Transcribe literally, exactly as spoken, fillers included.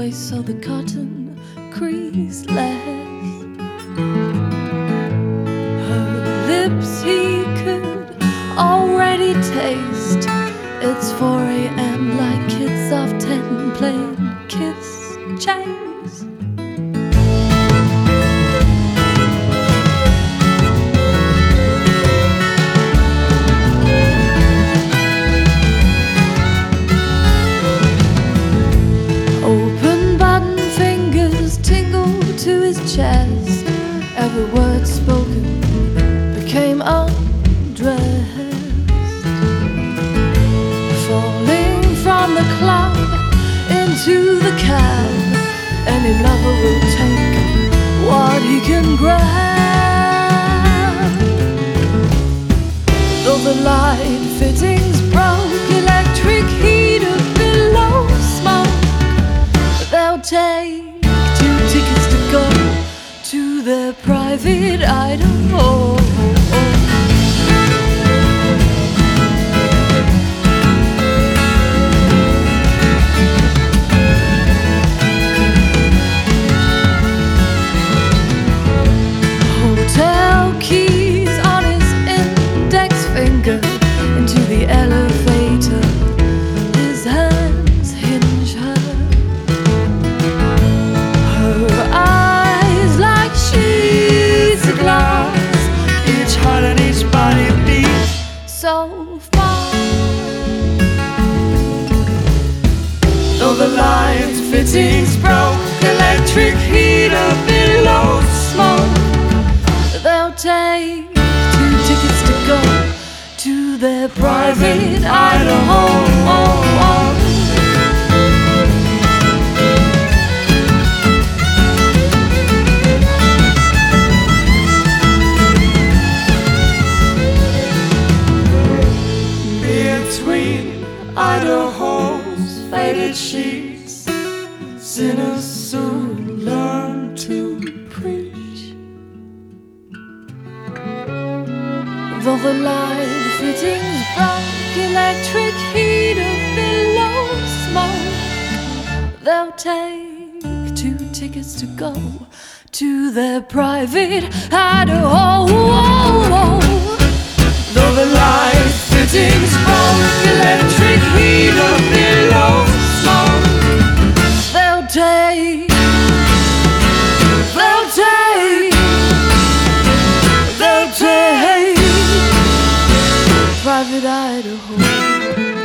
place so the cotton crease less. Her lips he could already taste. It's four a m like kids of ten playing kiss chase. Open button fingers tingle to his chest. Every word spoken became undressed. Falling from the cloud into the cab, any lover will take what he can grab. Though the light fittings broke, electric heater below smoke, they'll take two tickets to go to their private Idaho. Hotel keys on his index finger, into the elevator his hands hinge her. Her eyes like sheets of glass, each heart and each body beats so far. Though the lights fittings broke, electric heater below smoke, they'll take two tickets to go to their private Idaho. Between Idaho's faded sheets, sinners soon learn to preach. Though the light fittings broke, electric heater below smoke, they'll take two tickets to go to their private Idaho. Though the light fittings broke, electric heater below smoke, they'll take, they'll take, they'll take private Idaho.